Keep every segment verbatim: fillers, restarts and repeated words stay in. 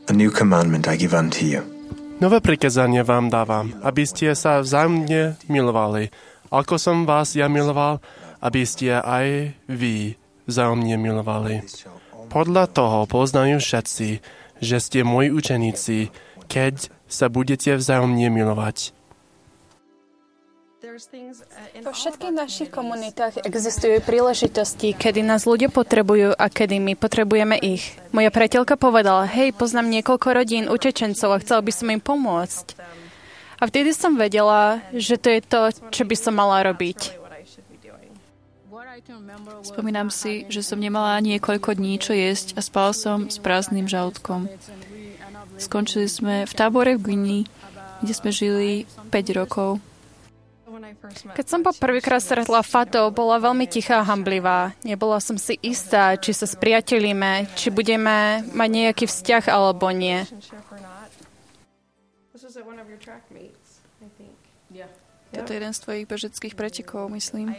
A new commandment I give unto you. Nové prikázanie vám dávam, aby ste sa vzájomne milovali. Ako som vás ja miloval, aby ste aj vy vzájomne milovali. Podľa toho poznajú všetci, že ste moji učeníci, keď sa budete vzájomne milovať. Vo všetkých našich komunitách existujú príležitosti, kedy nás ľudia potrebujú a kedy my potrebujeme ich. Moja priateľka povedala, hej, poznám niekoľko rodín utečencov a chcela by som im pomôcť. A vtedy som vedela, že to je to, čo by som mala robiť. Spomínam si, že som nemala niekoľko dní čo jesť a spala som s prázdnym žalúdkom. Skončili sme v tábore v Guinei, kde sme žili päť rokov. Keď som po prvýkrát stretla Fatou, bola veľmi tichá a hamblivá. Nebola som si istá, či sa spriatelíme, či budeme mať nejaký vzťah alebo nie. Toto je jeden z tvojich bežeckých pretekov, myslím.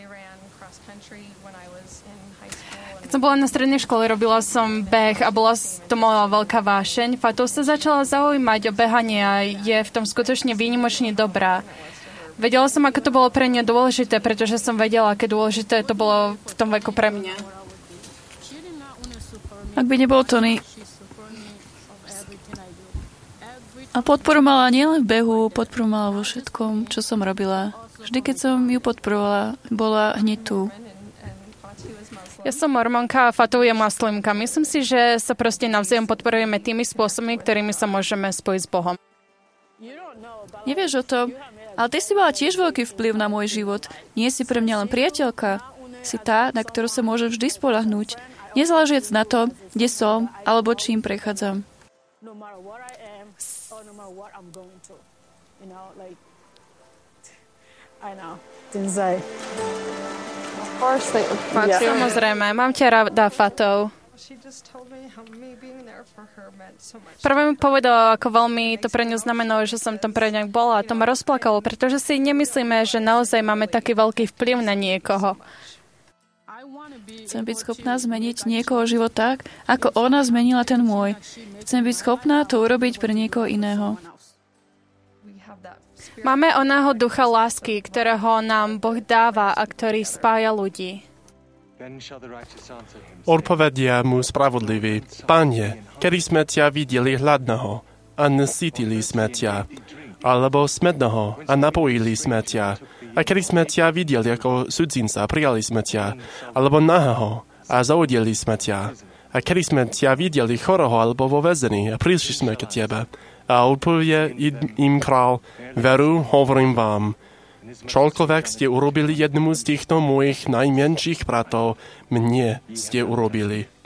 Keď som bola na strednej škole, robila som beh a bola to moja veľká vášeň. Fatou sa začala zaujímať o behanie a je v tom skutočne výnimočne dobrá. Vedela som, ako to bolo pre mňa dôležité, pretože som vedela, aké dôležité to bolo v tom veku pre mňa. Ak by nebol Tony. A podporu mala nielen v behu, podporu mala vo všetkom, čo som robila. Vždy, keď som ju podporovala, bola hneď tu. Ja som mormonka a Fatou je moslimka. Myslím si, že sa proste navzájom podporujeme tými spôsobmi, ktorými sa môžeme spojiť s Bohom. Nevieš o tom, ale ty si mala tiež veľký vplyv na môj život. Nie si pre mňa len priateľka. Si tá, na ktorú sa môžem vždy spoľahnúť. Nezáležiac na to, kde som, alebo čím prechádzam. Samozrejme, mám ťa rada, Fatou. Prvé mi povedala, ako veľmi to pre ňu znamenalo, že som tam pre ňu bola. A to ma rozplakalo, pretože si nemyslíme, že naozaj máme taký veľký vplyv na niekoho. Chcem byť schopná zmeniť niekoho život tak, ako ona zmenila ten môj. Chcem byť schopná to urobiť pre niekoho iného. Máme oného ducha lásky, ktorého nám Boh dáva a ktorý spája ľudí. Odpovedia mu spravodlivý: Pane, kedy sme ťa videli hladného a nasýtili sme ťa, alebo smedného a napojili sme ťa, a kedy sme ťa videli ako cudzinca, prijali sme ťa, alebo nahého a zaodeli sme ťa, a kedy sme ťa videli chorého alebo vo väzení a prišli sme k tebe. A odpovie im král: Veru, hovorím vám, čoľkoľvek ste urobili jednému z týchto mojich najmenších bratov, mne ste urobili.